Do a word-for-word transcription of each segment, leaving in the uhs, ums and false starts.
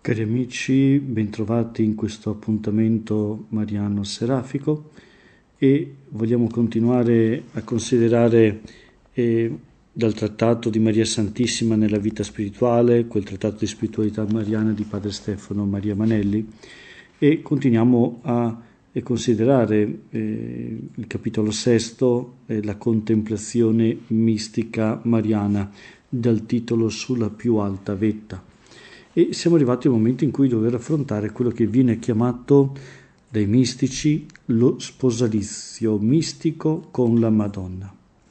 Cari amici, bentrovati in questo appuntamento mariano serafico e vogliamo continuare a considerare eh, dal trattato di Maria Santissima nella vita spirituale, quel trattato di spiritualità mariana di Padre Stefano Maria Manelli, e continuiamo a eh, considerare eh, il capitolo sesto, eh, la contemplazione mistica mariana, dal titolo Sulla più alta vetta. E siamo arrivati al momento in cui dover affrontare quello che viene chiamato dai mistici lo sposalizio mistico con la Madonna.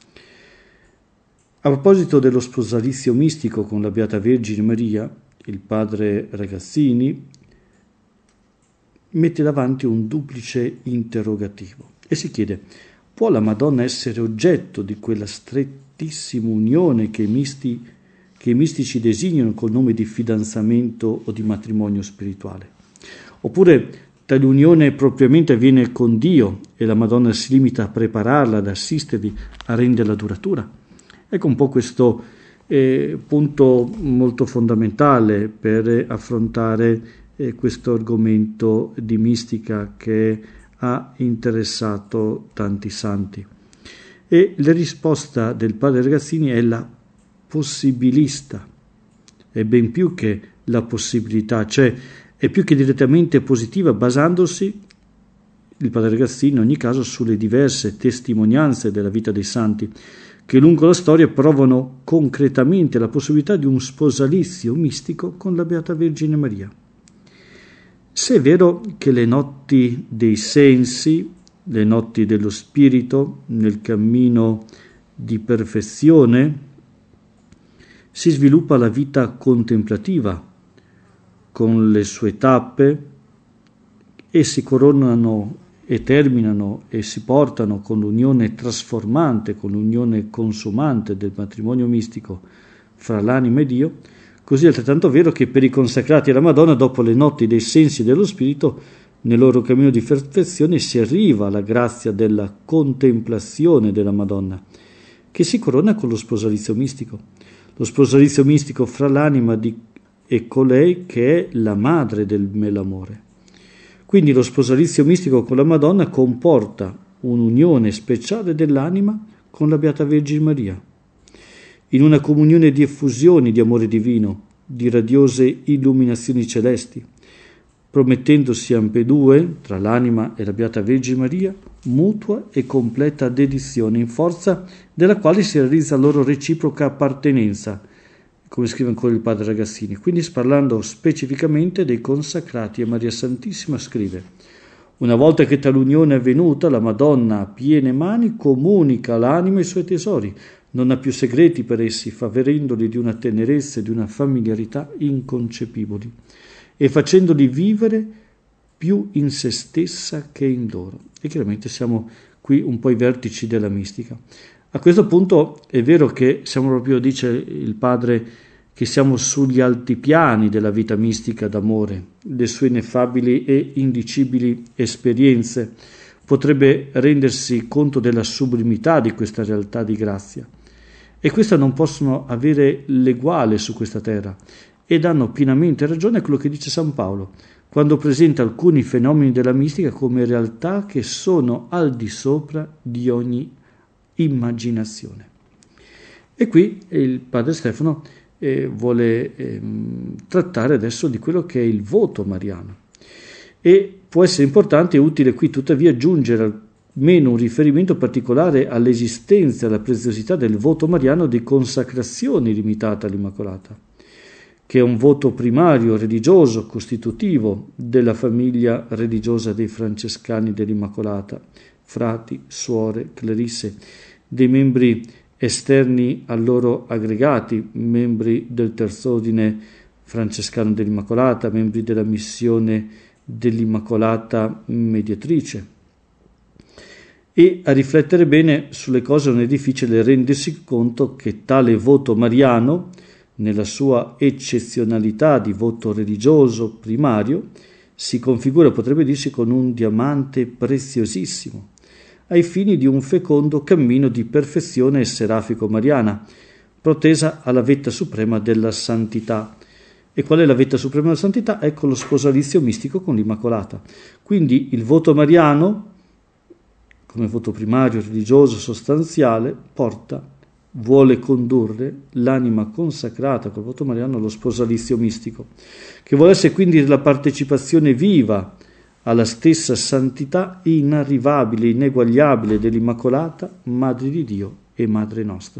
A proposito dello sposalizio mistico con la Beata Vergine Maria, il padre Ragazzini mette davanti un duplice interrogativo e si chiede: può la Madonna essere oggetto di quella strettissima unione che i misti che i mistici designano col nome di fidanzamento o di matrimonio spirituale? Oppure tale unione propriamente avviene con Dio e la Madonna si limita a prepararla, ad assistervi, a renderla duratura? Ecco un po' questo eh, punto molto fondamentale per affrontare eh, questo argomento di mistica che ha interessato tanti santi. E la risposta del padre Ragazzini è la possibilista, è ben più che la possibilità, cioè è più che direttamente positiva, basandosi, il padre Ragazzini in ogni caso, sulle diverse testimonianze della vita dei santi che lungo la storia provano concretamente la possibilità di un sposalizio mistico con la Beata Vergine Maria. Se è vero che le notti dei sensi, le notti dello spirito nel cammino di perfezione, si sviluppa la vita contemplativa con le sue tappe e si coronano e terminano e si portano con l'unione trasformante, con l'unione consumante del matrimonio mistico fra l'anima e Dio. Così è altrettanto vero che per i consacrati alla Madonna, dopo le notti dei sensi e dello spirito, nel loro cammino di perfezione si arriva alla grazia della contemplazione della Madonna, che si corona con lo sposalizio mistico. Lo sposalizio mistico fra l'anima di, e colei che è la madre dell'amore. Quindi lo sposalizio mistico con la Madonna comporta un'unione speciale dell'anima con la Beata Vergine Maria, in una comunione di effusioni di amore divino, di radiose illuminazioni celesti, promettendosi ambedue, tra l'anima e la Beata Vergine Maria, mutua e completa dedizione, in forza della quale si realizza loro reciproca appartenenza, come scrive ancora il padre Ragazzini. Quindi, parlando specificamente dei consacrati a Maria Santissima, scrive: una volta che tale unione è avvenuta, la Madonna a piene mani comunica all'anima i suoi tesori, non ha più segreti per essi, favorendoli di una tenerezza e di una familiarità inconcepibili, e facendoli vivere più in se stessa che in loro. E chiaramente siamo qui un po' ai vertici della mistica. A questo punto è vero che siamo proprio, dice il padre, che siamo sugli altipiani della vita mistica d'amore, le sue ineffabili e indicibili esperienze. Potrebbe rendersi conto della sublimità di questa realtà di grazia. E questa non possono avere l'eguale su questa terra. Ed hanno pienamente ragione quello che dice San Paolo, quando presenta alcuni fenomeni della mistica come realtà che sono al di sopra di ogni immaginazione. E qui il padre Stefano eh, vuole eh, trattare adesso di quello che è il voto mariano. E può essere importante e utile qui tuttavia aggiungere almeno un riferimento particolare all'esistenza e alla preziosità del voto mariano di consacrazione limitata all'Immacolata, che è un voto primario religioso costitutivo della famiglia religiosa dei francescani dell'Immacolata, frati, suore, clerisse, dei membri esterni a loro aggregati, membri del terzo ordine francescano dell'Immacolata, membri della missione dell'Immacolata mediatrice. E a riflettere bene sulle cose non è difficile rendersi conto che tale voto mariano, nella sua eccezionalità di voto religioso primario, si configura, potrebbe dirsi, con un diamante preziosissimo, ai fini di un fecondo cammino di perfezione serafico-mariana, protesa alla vetta suprema della santità, E qual è la vetta suprema della santità? Ecco lo sposalizio mistico con l'Immacolata. Quindi il voto mariano, come voto primario, religioso, sostanziale, porta, vuole condurre l'anima consacrata col voto mariano allo sposalizio mistico, che vuole essere quindi la partecipazione viva alla stessa santità inarrivabile, ineguagliabile dell'Immacolata, Madre di Dio e Madre nostra.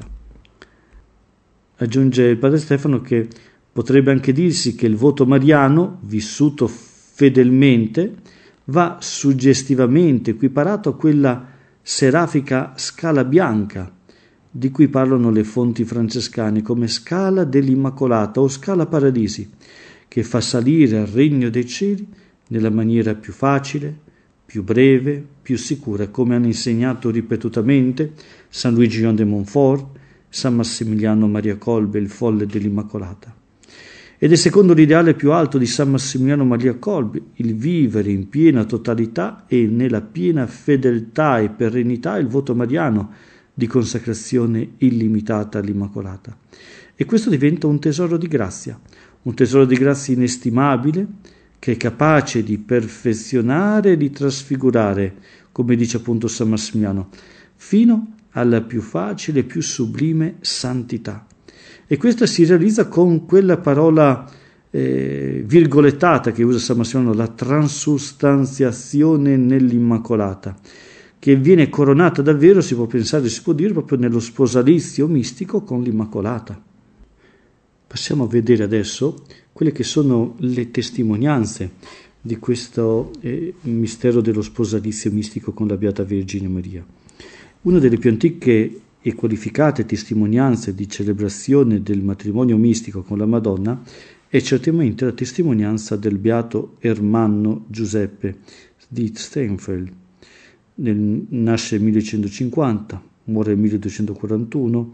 Aggiunge il Padre Stefano che potrebbe anche dirsi che il voto mariano, vissuto fedelmente, va suggestivamente equiparato a quella serafica scala bianca di cui parlano le fonti francescane come scala dell'Immacolata o scala paradisi, che fa salire al regno dei cieli nella maniera più facile, più breve, più sicura, come hanno insegnato ripetutamente San Luigi John de Montfort, San Massimiliano Maria Kolbe, il folle dell'Immacolata. Ed è secondo l'ideale più alto di San Massimiliano Maria Kolbe il vivere in piena totalità e nella piena fedeltà e perenità il voto mariano di consacrazione illimitata all'Immacolata. E questo diventa un tesoro di grazia, un tesoro di grazia inestimabile che è capace di perfezionare e di trasfigurare, come dice appunto San Massimiliano, fino alla più facile e più sublime santità. E questa si realizza con quella parola eh, virgolettata che usa San Massimiliano, la transustanziazione nell'Immacolata, che viene coronata davvero, si può pensare, si può dire, proprio nello sposalizio mistico con l'Immacolata. Passiamo a vedere adesso quelle che sono le testimonianze di questo eh, mistero dello sposalizio mistico con la Beata Vergine Maria. Una delle più antiche e qualificate testimonianze di celebrazione del matrimonio mistico con la Madonna è certamente la testimonianza del beato Ermanno Giuseppe di Steinfeld. Nel, nasce nel millecentocinquanta, muore nel milleduecentoquarantuno,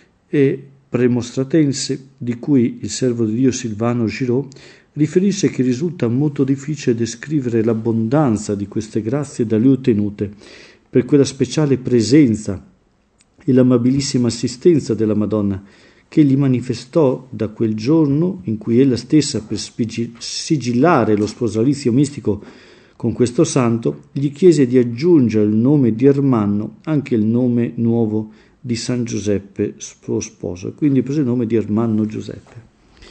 è premostratense, di cui il servo di Dio Silvano Giraud riferisce che risulta molto difficile descrivere l'abbondanza di queste grazie da lui ottenute per quella speciale presenza e l'amabilissima assistenza della Madonna che gli manifestò da quel giorno in cui ella stessa, per sigillare lo sposalizio mistico con questo santo, gli chiese di aggiungere al nome di Ermanno anche il nome nuovo di San Giuseppe, suo sposo, e quindi prese il nome di Ermanno Giuseppe.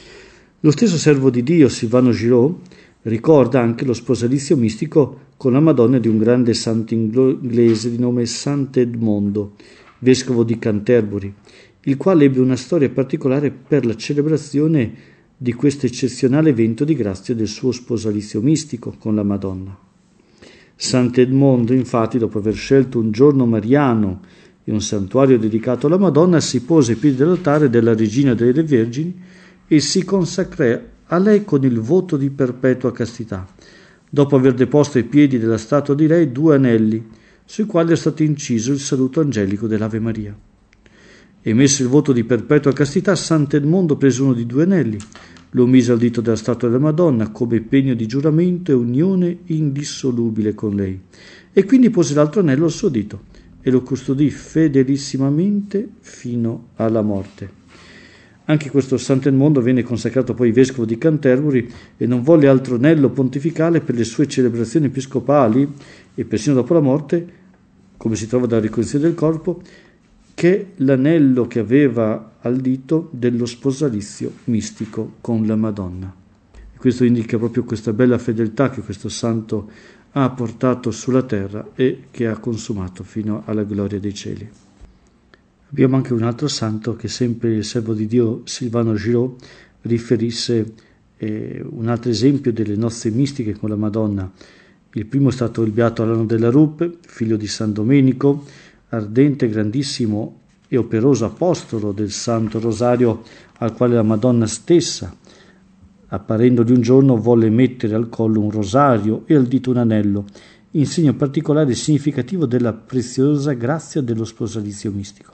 Lo stesso servo di Dio, Silvano Giraud, ricorda anche lo sposalizio mistico con la Madonna di un grande santo inglese di nome Sant'Edmondo, vescovo di Canterbury, il quale ebbe una storia particolare per la celebrazione di questo eccezionale evento di grazia del suo sposalizio mistico con la Madonna. Sant'Edmondo, infatti, dopo aver scelto un giorno mariano e un santuario dedicato alla Madonna, si pose ai piedi dell'altare della Regina delle Vergini e si consacrò a lei con il voto di perpetua castità, dopo aver deposto ai piedi della statua di lei due anelli, sui quali è stato inciso il saluto angelico dell'Ave Maria. Emesso il voto di perpetua castità, Sant'Edmondo prese uno di due anelli, lo mise al dito della statua della Madonna come pegno di giuramento e unione indissolubile con lei, e quindi pose l'altro anello al suo dito e lo custodì fedelissimamente fino alla morte. Anche questo Sant'Edmondo venne consacrato poi vescovo di Canterbury e non volle altro anello pontificale per le sue celebrazioni episcopali e persino dopo la morte, come si trova dalla ricognizione del corpo, che l'anello che aveva al dito dello sposalizio mistico con la Madonna. E questo indica proprio questa bella fedeltà che questo santo ha portato sulla terra e che ha consumato fino alla gloria dei cieli. Abbiamo anche un altro santo che sempre il servo di Dio Silvano Giraud riferisse eh, un altro esempio delle nozze mistiche con la Madonna. Il primo è stato il beato Alano della Ruppe, figlio di San Domenico, ardente, grandissimo e operoso apostolo del Santo Rosario, al quale la Madonna stessa, apparendogli un giorno, volle mettere al collo un rosario e al dito un anello, in segno particolare e significativo della preziosa grazia dello sposalizio mistico.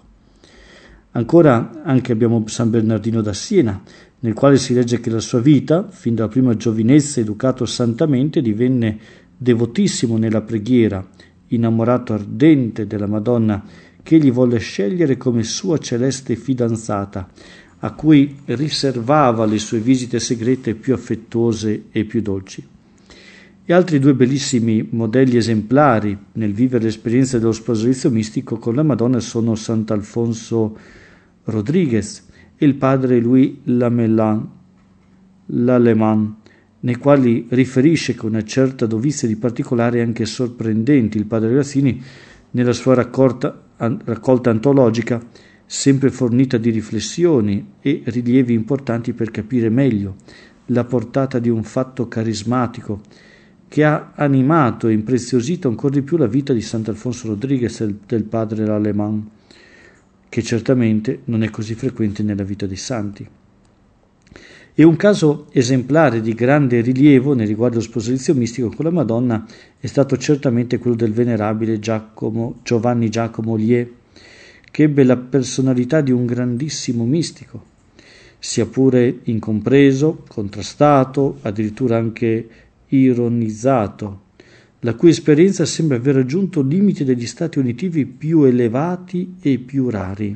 Ancora anche abbiamo San Bernardino da Siena, nel quale si legge che la sua vita, fin dalla prima giovinezza educato santamente, divenne devotissimo nella preghiera, innamorato ardente della Madonna, che egli volle scegliere come sua celeste fidanzata, a cui riservava le sue visite segrete più affettuose e più dolci. E altri due bellissimi modelli esemplari nel vivere l'esperienza dello sposalizio mistico con la Madonna sono Sant'Alfonso Rodriguez e il padre Louis Lamelin, l'Allemand, nei quali riferisce con una certa dovizia di particolari anche sorprendenti il padre Grassini nella sua raccolta, raccolta antologica, sempre fornita di riflessioni e rilievi importanti per capire meglio la portata di un fatto carismatico che ha animato e impreziosito ancora di più la vita di Sant'Alfonso Rodriguez e del padre L'Allemand, che certamente non è così frequente nella vita dei santi. E un caso esemplare di grande rilievo nel riguardo dello sposalizio mistico con la Madonna è stato certamente quello del venerabile Giacomo, Giovanni Giacomo Lier, che ebbe la personalità di un grandissimo mistico, sia pure incompreso, contrastato, addirittura anche ironizzato, la cui esperienza sembra aver raggiunto limiti degli stati unitivi più elevati e più rari.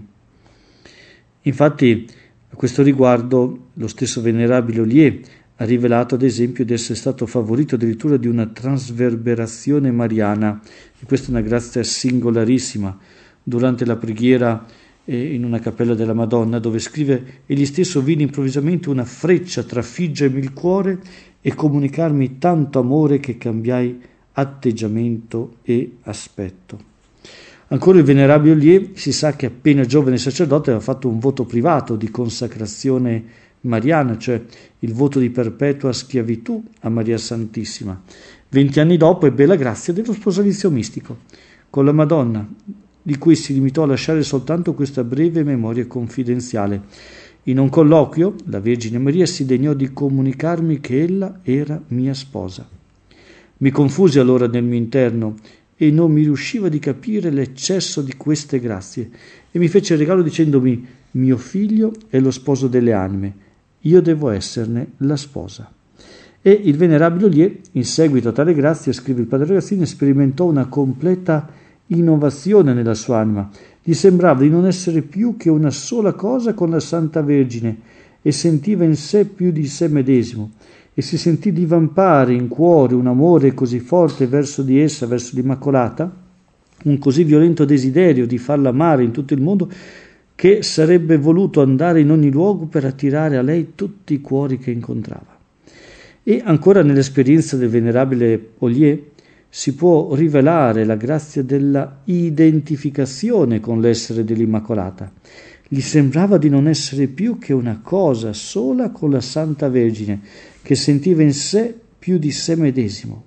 Infatti, a questo riguardo, lo stesso venerabile Ollier ha rivelato ad esempio di essere stato favorito addirittura di una trasverberazione mariana, e questa è una grazia singolarissima, durante la preghiera eh, in una cappella della Madonna, dove scrive: egli stesso vide improvvisamente una freccia trafiggermi il cuore e comunicarmi tanto amore che cambiai atteggiamento e aspetto. Ancora il venerabile Ollier si sa che appena giovane sacerdote aveva fatto un voto privato di consacrazione mariana, cioè il voto di perpetua schiavitù a Maria Santissima. Venti anni dopo ebbe la grazia dello sposalizio mistico con la Madonna, di cui si limitò a lasciare soltanto questa breve memoria confidenziale. In un colloquio, la Vergine Maria si degnò di comunicarmi che ella era mia sposa. Mi confusi allora nel mio interno e non mi riusciva di capire l'eccesso di queste grazie, e mi fece il regalo dicendomi: mio figlio è lo sposo delle anime, io devo esserne la sposa. E il venerabile Ollier, in seguito a tale grazia, scrive il padre Ragazzini, sperimentò una completa innovazione nella sua anima. Gli sembrava di non essere più che una sola cosa con la Santa Vergine e sentiva in sé più di sé medesimo, e si sentì divampare in cuore un amore così forte verso di essa, verso l'Immacolata, un così violento desiderio di farla amare in tutto il mondo, che sarebbe voluto andare in ogni luogo per attirare a lei tutti i cuori che incontrava. E ancora nell'esperienza del venerabile Ollier si può rivelare la grazia della identificazione con l'essere dell'Immacolata. Gli sembrava di non essere più che una cosa sola con la Santa Vergine, che sentiva in sé più di sé medesimo.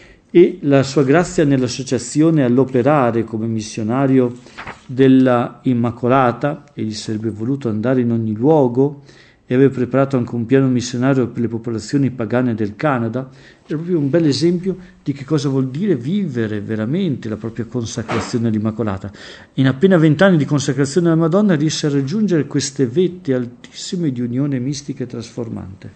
E la sua grazia nell'associazione all'operare come missionario della Immacolata, e gli sarebbe voluto andare in ogni luogo, e aveva preparato anche un piano missionario per le popolazioni pagane del Canada, è proprio un bel esempio di che cosa vuol dire vivere veramente la propria consacrazione all'Immacolata. In appena vent'anni di consacrazione alla Madonna riesce a raggiungere queste vette altissime di unione mistica e trasformante.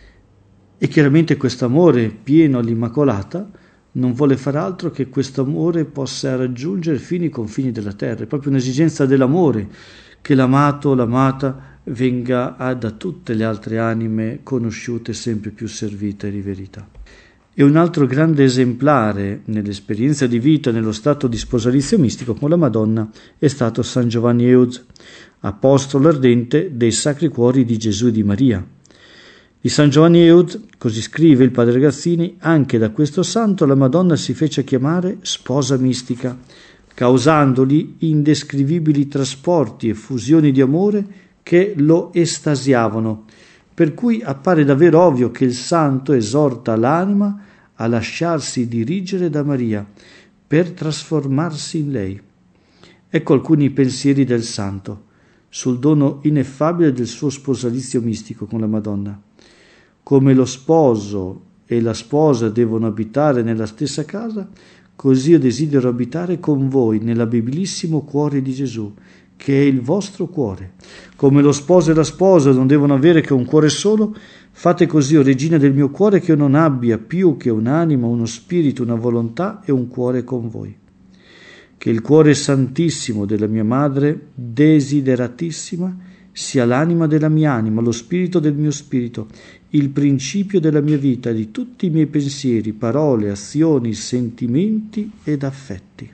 E chiaramente questo amore pieno all'Immacolata non vuole far altro che questo amore possa raggiungere fino ai confini della terra. È proprio un'esigenza dell'amore che l'amato, l'amata venga a, da tutte le altre anime conosciute, sempre più servite e riverita. E un altro grande esemplare nell'esperienza di vita, nello stato di sposalizio mistico con la Madonna, è stato San Giovanni Euz, apostolo ardente dei Sacri Cuori di Gesù e di Maria. Di San Giovanni Euz, così scrive il padre Ragazzini, anche da questo santo la Madonna si fece chiamare sposa mistica, causandogli indescrivibili trasporti e fusioni di amore che lo estasiavano, per cui appare davvero ovvio che il santo esorta l'anima a lasciarsi dirigere da Maria per trasformarsi in lei. Ecco alcuni pensieri del santo sul dono ineffabile del suo sposalizio mistico con la Madonna. Come lo sposo e la sposa devono abitare nella stessa casa, così io desidero abitare con voi nell'abibilissimo cuore di Gesù, che è il vostro cuore. Come lo sposo e la sposa non devono avere che un cuore solo, fate così, o Regina del mio cuore, che io non abbia più che un'anima, uno spirito, una volontà e un cuore con voi. Che il cuore santissimo della mia madre, desideratissima, sia l'anima della mia anima, lo spirito del mio spirito, il principio della mia vita, di tutti i miei pensieri, parole, azioni, sentimenti ed affetti.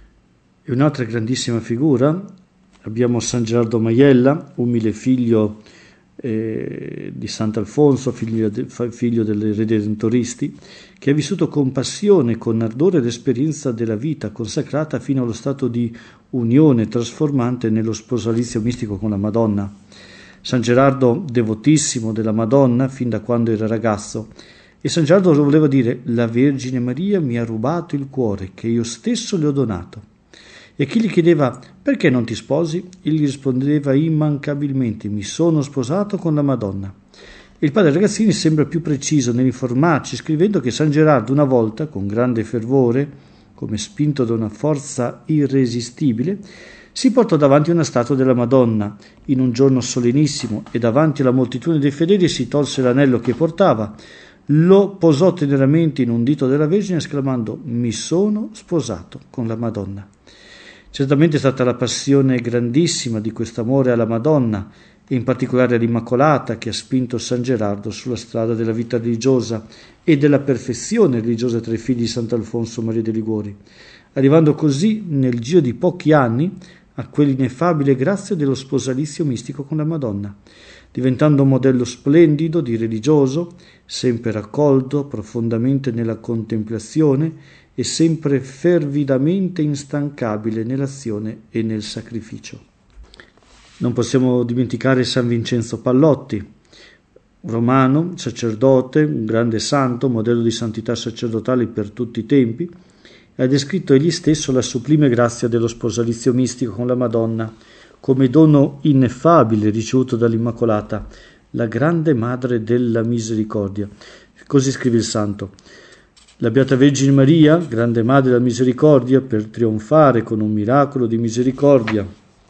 E un'altra grandissima figura, abbiamo San Gerardo Majella, umile figlio eh, di Sant'Alfonso, figlio, de, figlio dei Redentoristi, che ha vissuto con passione, con ardore l'esperienza della vita consacrata fino allo stato di unione trasformante nello sposalizio mistico con la Madonna. San Gerardo, devotissimo della Madonna fin da quando era ragazzo, e San Gerardo voleva dire: la Vergine Maria mi ha rubato il cuore che io stesso le ho donato. E chi gli chiedeva: perché non ti sposi? Egli rispondeva immancabilmente: mi sono sposato con la Madonna. Il padre Ragazzini sembra più preciso nell'informarci, scrivendo che San Gerardo una volta, con grande fervore, come spinto da una forza irresistibile, si portò davanti una statua della Madonna in un giorno solenissimo e davanti alla moltitudine dei fedeli si tolse l'anello che portava, lo posò teneramente in un dito della Vergine esclamando: mi sono sposato con la Madonna. Certamente è stata la passione grandissima di quest'amore alla Madonna, e in particolare all'Immacolata, che ha spinto San Gerardo sulla strada della vita religiosa e della perfezione religiosa tra i figli di Sant'Alfonso Maria de' Liguori, arrivando così nel giro di pochi anni a quell'ineffabile grazia dello sposalizio mistico con la Madonna, diventando un modello splendido di religioso, sempre raccolto profondamente nella contemplazione e sempre fervidamente instancabile nell'azione e nel sacrificio. Non possiamo dimenticare San Vincenzo Pallotti, romano, sacerdote, un grande santo, modello di santità sacerdotale per tutti i tempi. Ha descritto egli stesso la sublime grazia dello sposalizio mistico con la Madonna come dono ineffabile ricevuto dall'Immacolata, la grande Madre della Misericordia. Così scrive il santo: la Beata Vergine Maria, grande Madre della Misericordia, per trionfare con un miracolo di misericordia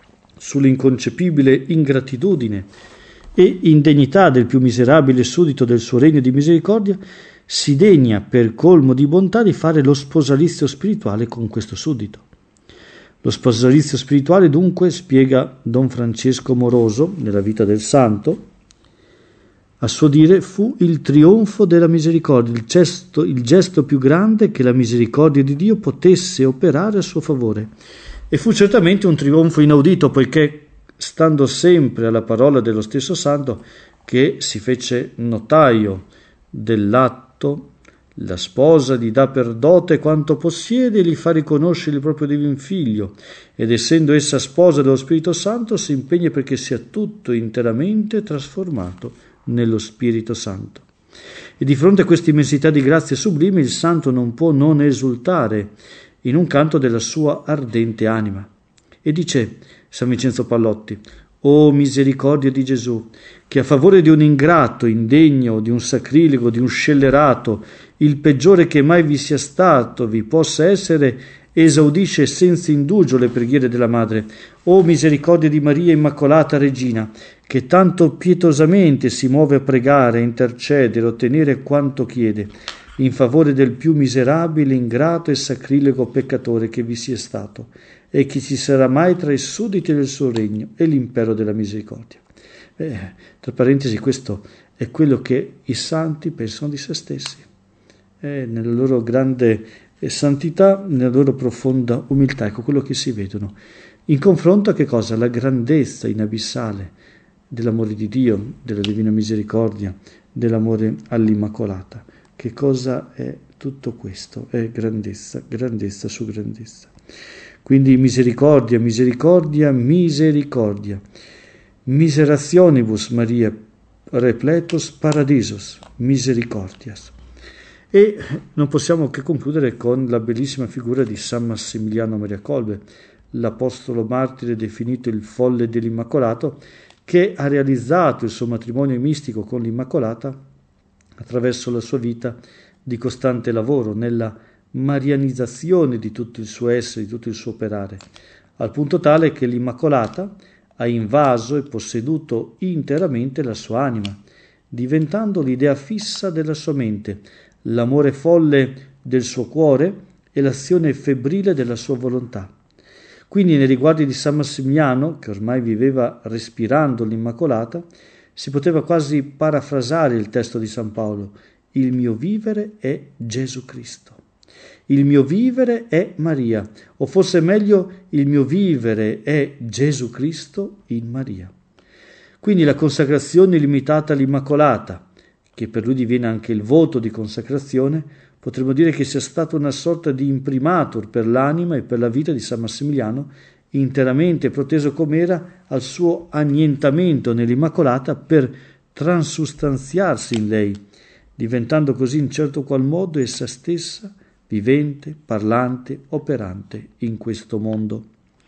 sull'inconcepibile ingratitudine e indegnità del più miserabile suddito del suo regno di misericordia, si degna per colmo di bontà di fare lo sposalizio spirituale con questo suddito. Lo sposalizio spirituale, dunque, spiega Don Francesco Moroso nella vita del santo, a suo dire fu il trionfo della misericordia, il gesto, il gesto più grande che la misericordia di Dio potesse operare a suo favore. E fu certamente un trionfo inaudito, poiché, stando sempre alla parola dello stesso santo, che si fece notaio dell'atto, la sposa gli dà per dote quanto possiede e gli fa riconoscere il proprio divin figlio, ed essendo essa sposa dello Spirito Santo si impegna perché sia tutto interamente trasformato nello Spirito Santo. E di fronte a questa immensità di grazie sublime il santo non può non esultare in un canto della sua ardente anima. E dice San Vincenzo Pallotti: o misericordia di Gesù, che a favore di un ingrato, indegno, di un sacrilego, di un scellerato, il peggiore che mai vi sia stato, vi possa essere, esaudisce senza indugio le preghiere della Madre. O misericordia di Maria Immacolata Regina, che tanto pietosamente si muove a pregare, a intercedere, a ottenere quanto chiede, in favore del più miserabile, ingrato e sacrilego peccatore che vi sia stato, e che ci sarà mai tra i sudditi del suo regno e l'impero della misericordia. Eh, tra parentesi, questo è quello che i santi pensano di se stessi, eh, nella loro grande santità, nella loro profonda umiltà. Ecco quello che si vedono in confronto a che cosa? La grandezza inabissale dell'amore di Dio, della divina misericordia, dell'amore all'Immacolata. Che cosa è tutto questo? È grandezza, grandezza su grandezza. Quindi misericordia, misericordia, misericordia. Miserationibus Maria repletus paradisus misericordias. E non possiamo che concludere con la bellissima figura di San Massimiliano Maria Kolbe, l'apostolo martire definito il folle dell'Immacolato, che ha realizzato il suo matrimonio mistico con l'Immacolata attraverso la sua vita di costante lavoro nella marianizzazione di tutto il suo essere, di tutto il suo operare, al punto tale che l'Immacolata ha invaso e posseduto interamente la sua anima, diventando l'idea fissa della sua mente, l'amore folle del suo cuore e l'azione febbrile della sua volontà. Quindi nei riguardi di San Massimiliano, che ormai viveva respirando l'Immacolata, si poteva quasi parafrasare il testo di San Paolo: il mio vivere è Gesù Cristo, il mio vivere è Maria, o forse meglio, il mio vivere è Gesù Cristo in Maria. Quindi la consacrazione limitata all'Immacolata, che per lui diviene anche il voto di consacrazione, potremmo dire che sia stata una sorta di imprimatur per l'anima e per la vita di San Massimiliano, interamente proteso com'era al suo annientamento nell'Immacolata per transustanziarsi in lei, diventando così in certo qual modo essa stessa, vivente, parlante, operante in questo mondo.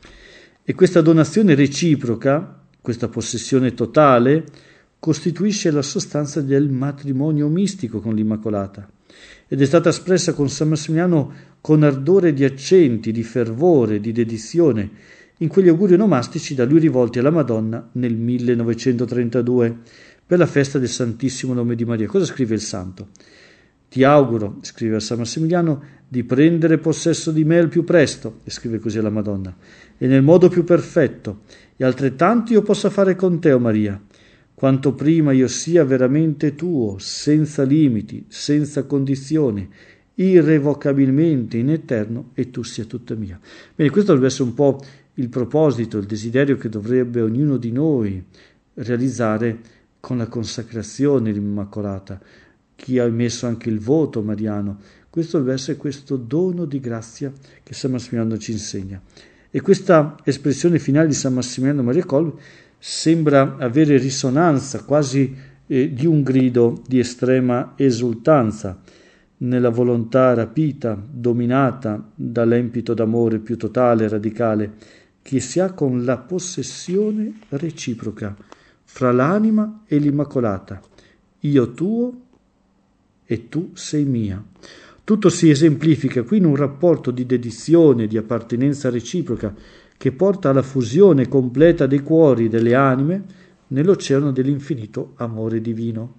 E questa donazione reciproca, questa possessione totale, costituisce la sostanza del matrimonio mistico con l'Immacolata ed è stata espressa con San Massimiliano con ardore di accenti, di fervore, di dedizione, in quegli auguri onomastici da lui rivolti alla Madonna nel millenovecentotrentadue per la festa del Santissimo Nome di Maria. Cosa scrive il santo? Ti auguro, scrive a San Massimiliano, di prendere possesso di me al più presto, e scrive così alla Madonna, e nel modo più perfetto, e altrettanto io possa fare con te, o Maria, quanto prima io sia veramente tuo, senza limiti, senza condizioni, irrevocabilmente in eterno, e tu sia tutta mia. Bene, questo dovrebbe essere un po' il proposito, il desiderio che dovrebbe ognuno di noi realizzare con la consacrazione dell'Immacolata. Chi ha emesso anche il voto mariano, questo deve essere questo dono di grazia che San Massimiliano ci insegna. E questa espressione finale di San Massimiliano Maria Colbe sembra avere risonanza quasi eh, di un grido di estrema esultanza nella volontà rapita, dominata dall'empito d'amore più totale e radicale che si ha con la possessione reciproca fra l'anima e l'Immacolata, io tuo e tu sei mia. Tutto si esemplifica qui in un rapporto di dedizione, di appartenenza reciproca, che porta alla fusione completa dei cuori e delle anime nell'oceano dell'infinito amore divino.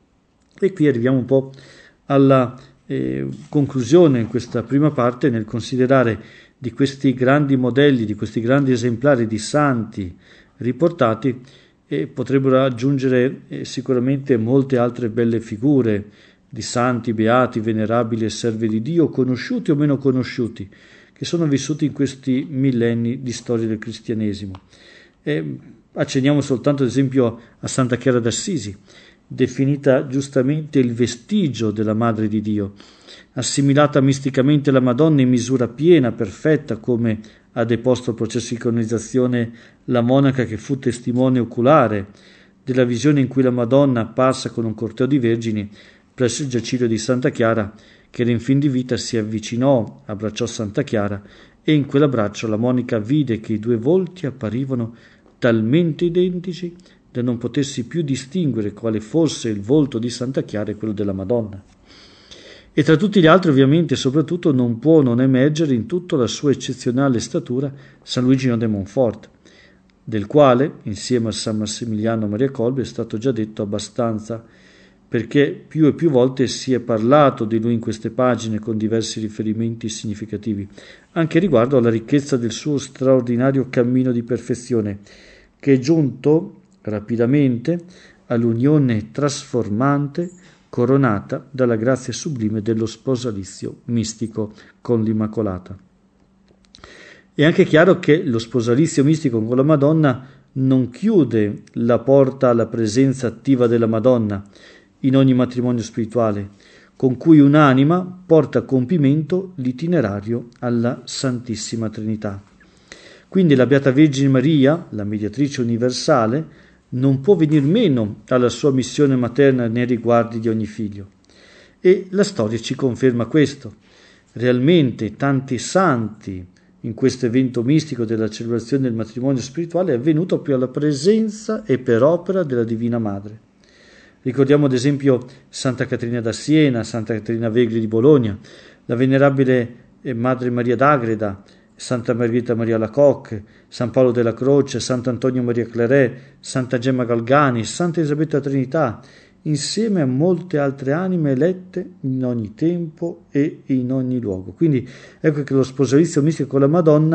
E qui arriviamo un po' alla eh, conclusione in questa prima parte, nel considerare di questi grandi modelli, di questi grandi esemplari di santi riportati, e potrebbero aggiungere eh, sicuramente molte altre belle figure di santi, beati, venerabili e servi di Dio, conosciuti o meno conosciuti, che sono vissuti in questi millenni di storia del cristianesimo. E accenniamo soltanto ad esempio a Santa Chiara d'Assisi, definita giustamente il vestigio della Madre di Dio, assimilata misticamente alla Madonna in misura piena, perfetta, come ha deposto al processo di canonizzazione la monaca che fu testimone oculare della visione in cui la Madonna, apparsa con un corteo di vergini presso il giaciglio di Santa Chiara, che era in fin di vita, si avvicinò, abbracciò Santa Chiara, e in quell'abbraccio la monaca vide che i due volti apparivano talmente identici da non potersi più distinguere quale fosse il volto di Santa Chiara e quello della Madonna. E tra tutti gli altri, ovviamente, soprattutto, non può non emergere in tutta la sua eccezionale statura San Luigino de Montfort, del quale, insieme a San Massimiliano Maria Colbe, è stato già detto abbastanza, perché più e più volte si è parlato di lui in queste pagine con diversi riferimenti significativi, anche riguardo alla ricchezza del suo straordinario cammino di perfezione, che è giunto rapidamente all'unione trasformante coronata dalla grazia sublime dello sposalizio mistico con l'Immacolata. È anche chiaro che lo sposalizio mistico con la Madonna non chiude la porta alla presenza attiva della Madonna in ogni matrimonio spirituale, con cui un'anima porta a compimento l'itinerario alla Santissima Trinità. Quindi la Beata Vergine Maria, la mediatrice universale, non può venir meno alla sua missione materna nei riguardi di ogni figlio. E la storia ci conferma questo. Realmente tanti santi in questo evento mistico della celebrazione del matrimonio spirituale è avvenuto più alla presenza e per opera della Divina Madre. Ricordiamo ad esempio Santa Caterina da Siena, Santa Caterina Vegri di Bologna, la venerabile Madre Maria d'Agreda, Santa Margherita Maria Alacoque, San Paolo della Croce, Sant'Antonio Maria Claret, Santa Gemma Galgani, Santa Elisabetta Trinità, insieme a molte altre anime elette in ogni tempo e in ogni luogo. Quindi ecco che lo sposalizio mistico con la Madonna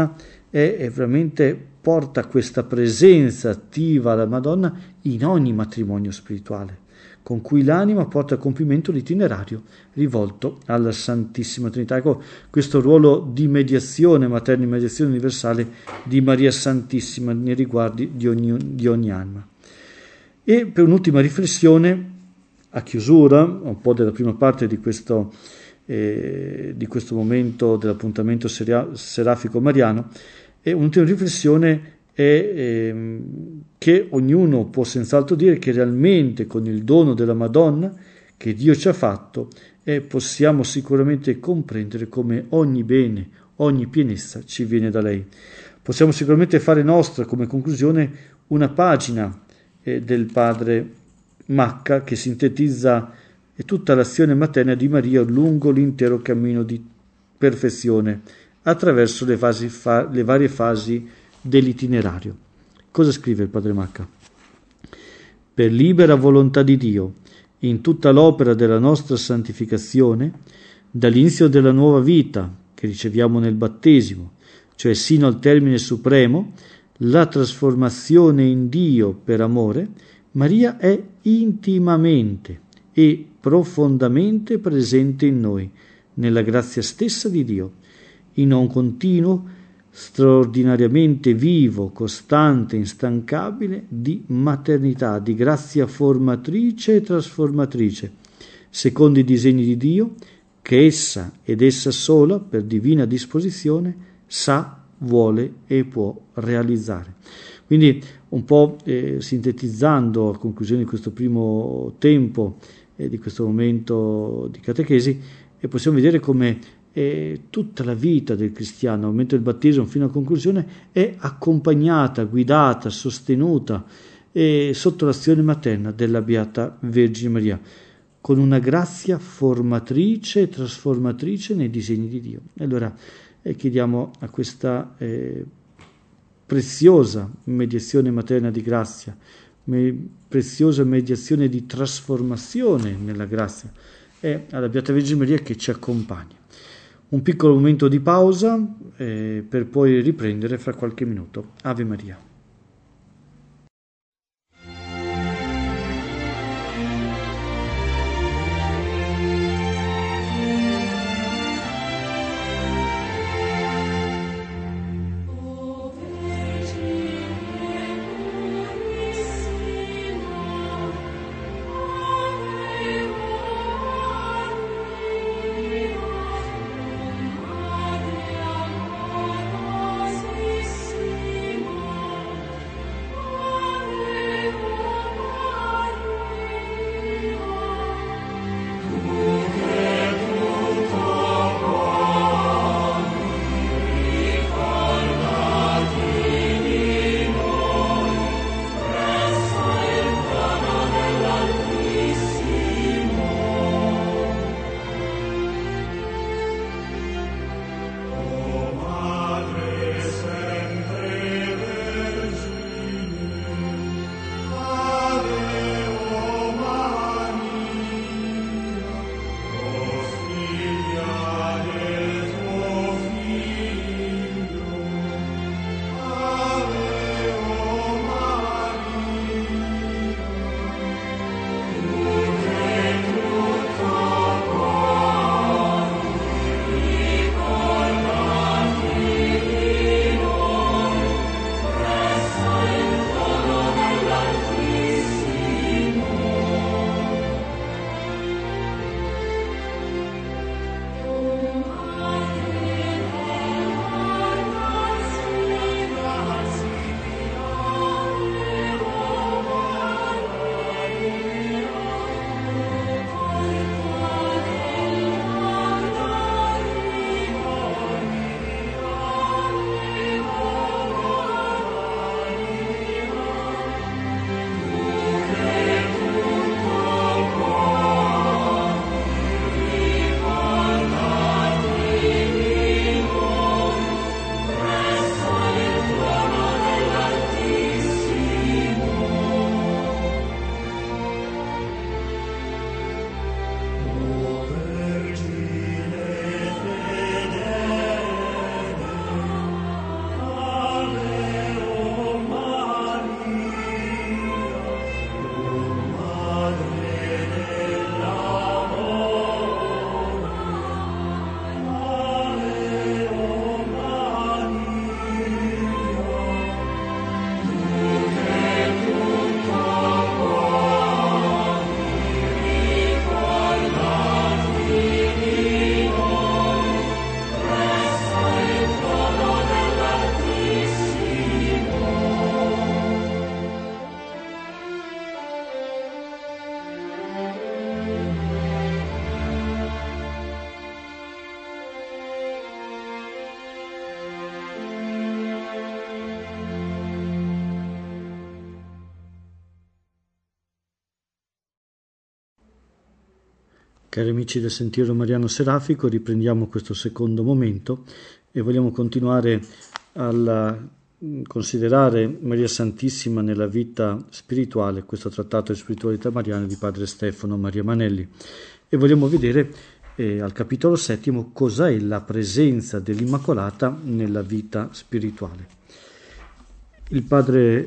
è, è veramente porta questa presenza attiva alla Madonna in ogni matrimonio spirituale, con cui l'anima porta a compimento l'itinerario rivolto alla Santissima Trinità. Ecco, questo ruolo di mediazione materna, di mediazione universale di Maria Santissima nei riguardi di ogni, di ogni anima. E per un'ultima riflessione, a chiusura un po' della prima parte di questo, eh, di questo momento dell'appuntamento seria, serafico mariano, e un'ultima riflessione è eh, che ognuno può senz'altro dire che realmente con il dono della Madonna che Dio ci ha fatto eh, possiamo sicuramente comprendere come ogni bene, ogni pienezza ci viene da lei. Possiamo sicuramente fare nostra come conclusione una pagina eh, del padre Macca che sintetizza tutta l'azione materna di Maria lungo l'intero cammino di perfezione attraverso le, fasi fa, le varie fasi dell'itinerario. Cosa scrive il padre Macca? Per libera volontà di Dio, in tutta l'opera della nostra santificazione, dall'inizio della nuova vita che riceviamo nel battesimo, cioè sino al termine supremo, la trasformazione in Dio per amore, Maria è intimamente e profondamente presente in noi, nella grazia stessa di Dio, in un continuo, straordinariamente vivo, costante, instancabile di maternità, di grazia formatrice e trasformatrice, secondo i disegni di Dio, che essa ed essa sola, per divina disposizione, sa, vuole e può realizzare. Quindi un po' eh, sintetizzando a conclusione di questo primo tempo eh, di questo momento di catechesi, e possiamo vedere come eh, tutta la vita del cristiano, al momento del battesimo fino alla conclusione, è accompagnata, guidata, sostenuta eh, sotto l'azione materna della Beata Vergine Maria, con una grazia formatrice e trasformatrice nei disegni di Dio. E allora eh, chiediamo a questa eh, preziosa mediazione materna di grazia, me, preziosa mediazione di trasformazione nella grazia, e alla Beata Vergine Maria che ci accompagna. Un piccolo momento di pausa eh, per poi riprendere fra qualche minuto. Ave Maria. Cari amici del Sentiero Mariano Serafico, riprendiamo questo secondo momento e vogliamo continuare a considerare Maria Santissima nella vita spirituale, questo trattato di spiritualità mariana di padre Stefano Maria Manelli, e vogliamo vedere eh, al capitolo settimo cos'è la presenza dell'Immacolata nella vita spirituale. Il padre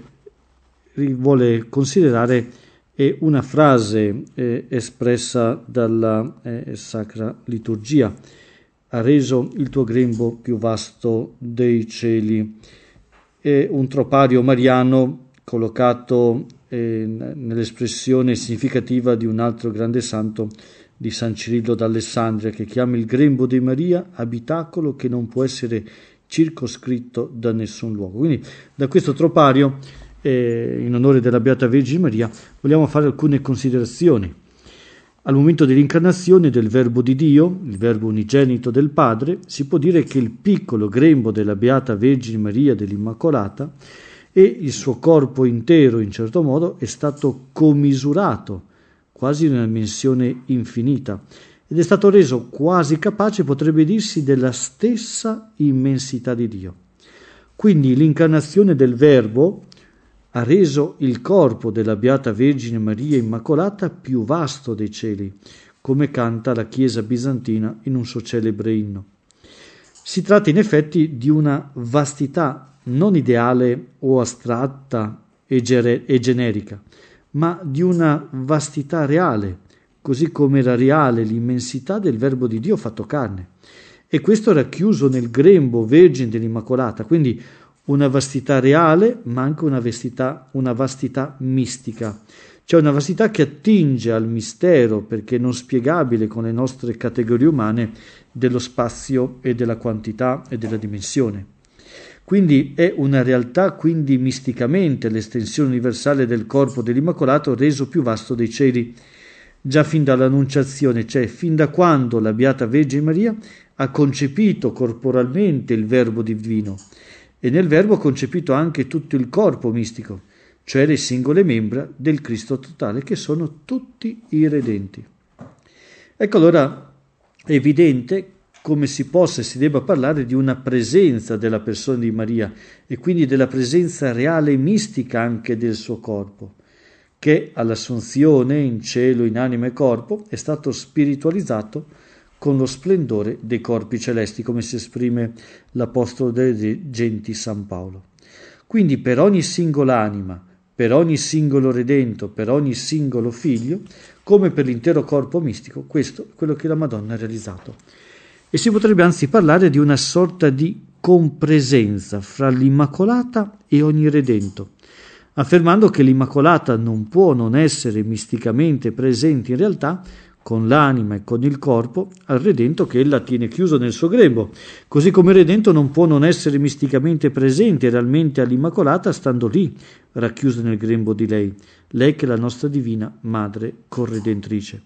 vuole considerare è una frase eh, espressa dalla eh, Sacra Liturgia: ha reso il tuo grembo più vasto dei cieli. È un tropario mariano collocato eh, nell'espressione significativa di un altro grande santo, di San Cirillo d'Alessandria, che chiama il grembo di Maria abitacolo che non può essere circoscritto da nessun luogo. Quindi da questo tropario, in onore della Beata Vergine Maria, vogliamo fare alcune considerazioni. Al momento dell'incarnazione del Verbo di Dio, il Verbo unigenito del Padre, si può dire che il piccolo grembo della Beata Vergine Maria dell'Immacolata e il suo corpo intero, in certo modo, è stato commisurato, quasi in una dimensione infinita, ed è stato reso quasi capace, potrebbe dirsi, della stessa immensità di Dio. Quindi l'incarnazione del Verbo ha reso il corpo della Beata Vergine Maria Immacolata più vasto dei cieli, come canta la Chiesa bizantina in un suo celebre inno. Si tratta in effetti di una vastità non ideale o astratta e, ger- e generica, ma di una vastità reale, così come era reale l'immensità del Verbo di Dio fatto carne. E questo era chiuso nel grembo Vergine dell'Immacolata, quindi una vastità reale, ma anche una vastità, una vastità mistica, cioè una vastità che attinge al mistero, perché non spiegabile con le nostre categorie umane, dello spazio e della quantità e della dimensione. Quindi è una realtà, quindi misticamente, l'estensione universale del corpo dell'Immacolato reso più vasto dei cieli, già fin dall'Annunciazione, cioè fin da quando la Beata Vergine Maria ha concepito corporalmente il Verbo divino, e nel Verbo ha concepito anche tutto il corpo mistico, cioè le singole membra del Cristo totale, che sono tutti i redenti. Ecco allora è evidente come si possa e si debba parlare di una presenza della persona di Maria e quindi della presenza reale e mistica anche del suo corpo, che all'Assunzione in cielo, in anima e corpo, è stato spiritualizzato con lo splendore dei corpi celesti, come si esprime l'Apostolo delle Genti San Paolo. Quindi per ogni singola anima, per ogni singolo redento, per ogni singolo figlio, come per l'intero corpo mistico, questo è quello che la Madonna ha realizzato. E si potrebbe anzi parlare di una sorta di compresenza fra l'Immacolata e ogni redento, affermando che l'Immacolata non può non essere misticamente presente in realtà con l'anima e con il corpo al Redento che ella tiene chiuso nel suo grembo, così come il Redento non può non essere misticamente presente realmente all'Immacolata stando lì, racchiuso nel grembo di lei, lei che è la nostra divina Madre Corredentrice.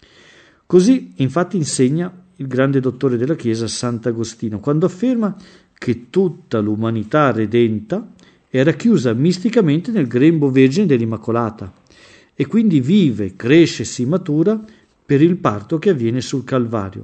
Così infatti insegna il grande dottore della Chiesa Sant'Agostino, quando afferma che tutta l'umanità redenta è racchiusa misticamente nel grembo vergine dell'Immacolata e quindi vive, cresce e si matura per il parto che avviene sul Calvario,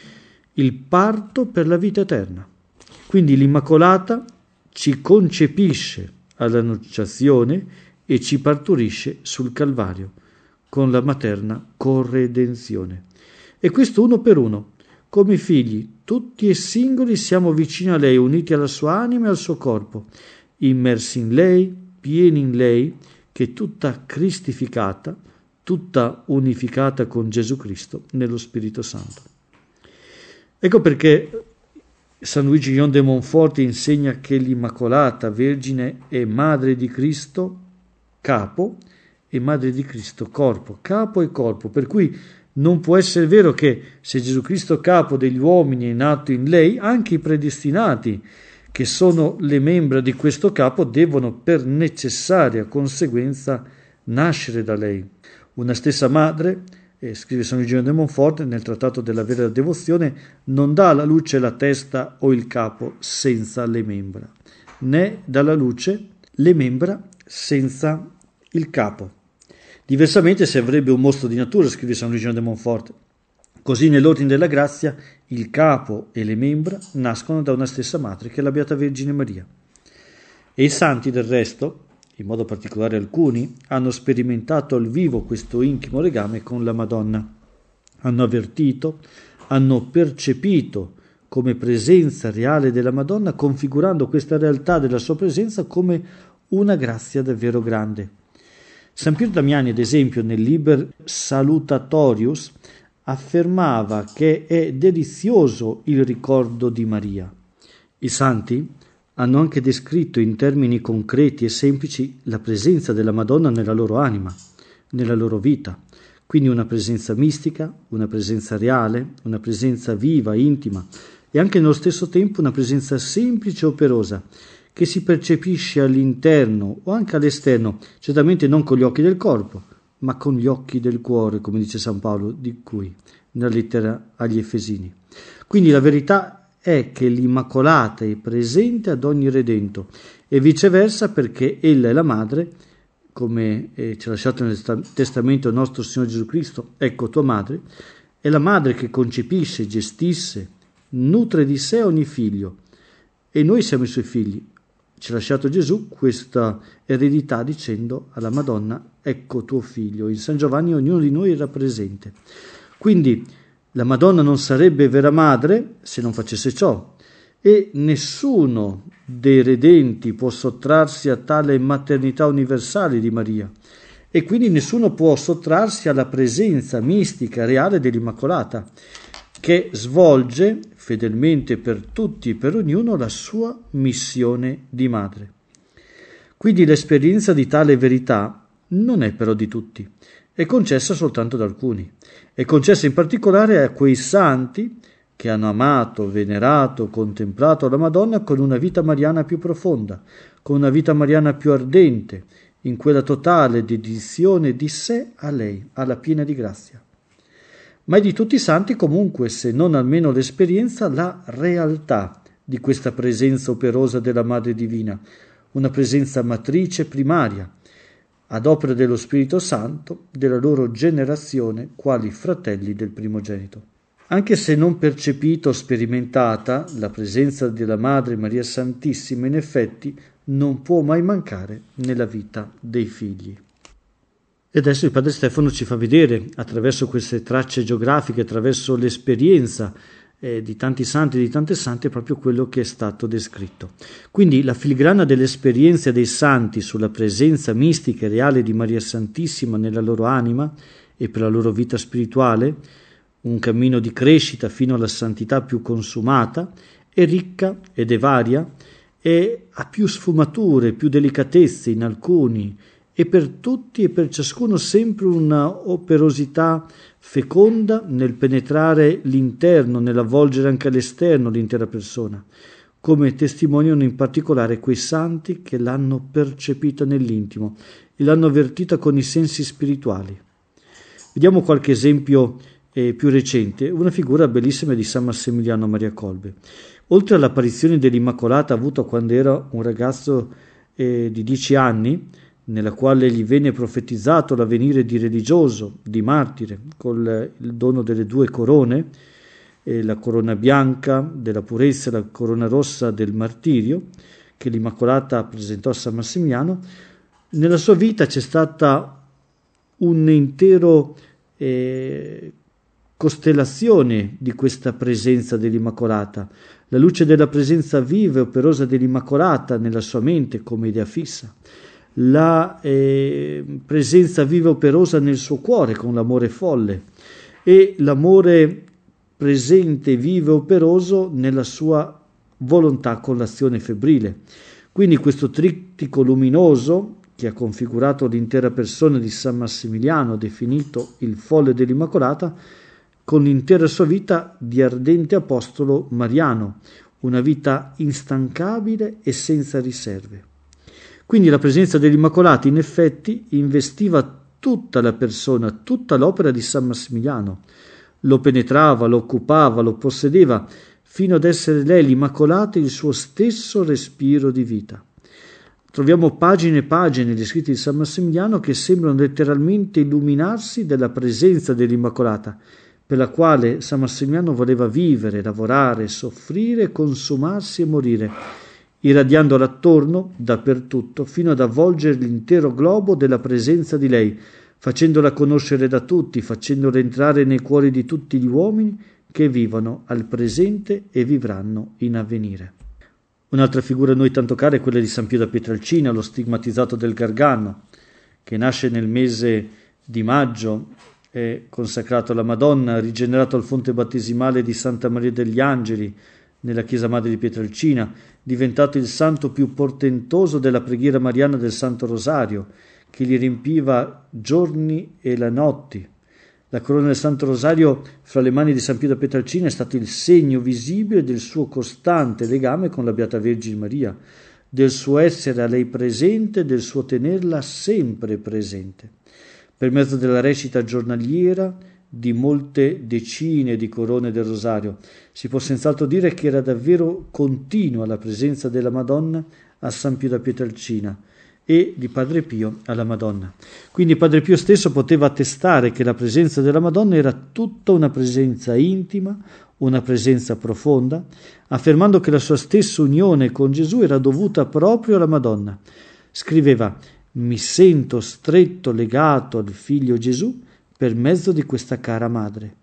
il parto per la vita eterna. Quindi l'Immacolata ci concepisce all'Annunciazione e ci partorisce sul Calvario con la materna corredenzione. E questo uno per uno, come figli, tutti e singoli siamo vicini a lei, uniti alla sua anima e al suo corpo, immersi in lei, pieni in lei, che è tutta cristificata, tutta unificata con Gesù Cristo nello Spirito Santo. Ecco perché San Luigi Guillaume de Montfort insegna che l'Immacolata Vergine è Madre di Cristo, capo, e Madre di Cristo, corpo, capo e corpo, per cui non può essere vero che se Gesù Cristo capo degli uomini è nato in lei, anche i predestinati, che sono le membra di questo capo, devono per necessaria conseguenza nascere da lei. Una stessa madre, eh, scrive San Luigi de Montfort nel Trattato della vera devozione, non dà alla luce la testa o il capo senza le membra, né dà alla luce le membra senza il capo. Diversamente si avrebbe un mostro di natura, scrive San Luigi de Montfort, Così nell'ordine della grazia il capo e le membra nascono da una stessa madre, che è la Beata Vergine Maria. E i santi del resto, in modo particolare alcuni, hanno sperimentato al vivo questo intimo legame con la Madonna. Hanno avvertito, hanno percepito come presenza reale della Madonna, configurando questa realtà della sua presenza come una grazia davvero grande. San Piero Damiani, ad esempio, nel Liber Salutatorius, affermava che è delizioso il ricordo di Maria. I santi hanno anche descritto in termini concreti e semplici la presenza della Madonna nella loro anima, nella loro vita. Quindi una presenza mistica, una presenza reale, una presenza viva, intima e anche nello stesso tempo una presenza semplice e operosa che si percepisce all'interno o anche all'esterno, certamente non con gli occhi del corpo, ma con gli occhi del cuore, come dice San Paolo, di cui nella lettera agli Efesini. Quindi la verità è che l'Immacolata è presente ad ogni redento e viceversa, perché ella è la madre, come eh, ci ha lasciato nel testamento il nostro Signore Gesù Cristo, ecco tua madre, è la madre che concepisce, gestisce, nutre di sé ogni figlio e noi siamo i suoi figli. Ci ha lasciato Gesù questa eredità dicendo alla Madonna, ecco tuo figlio. In San Giovanni ognuno di noi era presente. Quindi la Madonna non sarebbe vera madre se non facesse ciò, e nessuno dei redenti può sottrarsi a tale maternità universale di Maria, e quindi nessuno può sottrarsi alla presenza mistica reale dell'Immacolata, che svolge fedelmente per tutti e per ognuno la sua missione di madre. Quindi l'esperienza di tale verità non è però di tutti, è concessa soltanto ad alcuni, è concessa in particolare a quei santi che hanno amato, venerato, contemplato la Madonna con una vita mariana più profonda, con una vita mariana più ardente, in quella totale dedizione di sé a lei, alla piena di grazia. Ma è di tutti i santi comunque, se non almeno l'esperienza, la realtà di questa presenza operosa della Madre Divina, una presenza matrice primaria, ad opera dello Spirito Santo, della loro generazione, quali fratelli del primogenito. Anche se non percepita o sperimentata, la presenza della Madre Maria Santissima in effetti non può mai mancare nella vita dei figli. E adesso il Padre Stefano ci fa vedere, attraverso queste tracce geografiche, attraverso l'esperienza eh, di tanti santi e di tante sante, proprio quello che è stato descritto. Quindi la filigrana dell'esperienza dei santi sulla presenza mistica e reale di Maria Santissima nella loro anima e per la loro vita spirituale, un cammino di crescita fino alla santità più consumata, è ricca ed è varia e ha più sfumature, più delicatezze in alcuni, e per tutti e per ciascuno sempre una operosità feconda nel penetrare l'interno, nell'avvolgere anche all'esterno l'intera persona, come testimoniano in particolare quei santi che l'hanno percepita nell'intimo e l'hanno avvertita con i sensi spirituali. Vediamo qualche esempio eh, più recente, una figura bellissima di San Massimiliano Maria Colbe. Oltre all'apparizione dell'Immacolata avuta quando era un ragazzo eh, di dieci anni, nella quale gli venne profetizzato l'avvenire di religioso, di martire, col il dono delle due corone, eh, la corona bianca della purezza e la corona rossa del martirio, che l'Immacolata presentò a San Massimiliano. Nella sua vita c'è stata un intero eh, costellazione di questa presenza dell'Immacolata, la luce della presenza viva e operosa dell'Immacolata nella sua mente come idea fissa, la eh, presenza viva e operosa nel suo cuore con l'amore folle e l'amore presente, vivo e operoso nella sua volontà con l'azione febbrile. Quindi questo trittico luminoso che ha configurato l'intera persona di San Massimiliano, definito il folle dell'Immacolata, con l'intera sua vita di ardente apostolo mariano, una vita instancabile e senza riserve. Quindi la presenza dell'Immacolata in effetti investiva tutta la persona, tutta l'opera di San Massimiliano, lo penetrava, lo occupava, lo possedeva, fino ad essere lei, l'Immacolata, il suo stesso respiro di vita. Troviamo pagine e pagine negli scritti di San Massimiliano che sembrano letteralmente illuminarsi della presenza dell'Immacolata, per la quale San Massimiliano voleva vivere, lavorare, soffrire, consumarsi e morire, irradiandola attorno, dappertutto, fino ad avvolgere l'intero globo della presenza di lei, facendola conoscere da tutti, facendola entrare nei cuori di tutti gli uomini che vivono al presente e vivranno in avvenire. Un'altra figura a noi tanto cara è quella di San Pio da Pietrelcina, lo stigmatizzato del Gargano, che nasce nel mese di maggio, è consacrato alla Madonna, rigenerato al fonte battesimale di Santa Maria degli Angeli, nella chiesa madre di Pietrelcina, diventato il santo più portentoso della preghiera mariana del Santo Rosario, che gli riempiva giorni e la notti. La corona del Santo Rosario fra le mani di San Pio da Pietrelcina è stato il segno visibile del suo costante legame con la Beata Vergine Maria, del suo essere a lei presente, del suo tenerla sempre presente. Per mezzo della recita giornaliera di molte decine di corone del Rosario, si può senz'altro dire che era davvero continua la presenza della Madonna a San Pio da Pietrelcina e di Padre Pio alla Madonna. Quindi Padre Pio stesso poteva attestare che la presenza della Madonna era tutta una presenza intima, una presenza profonda, affermando che la sua stessa unione con Gesù era dovuta proprio alla Madonna. Scriveva: «Mi sento stretto legato al figlio Gesù per mezzo di questa cara madre,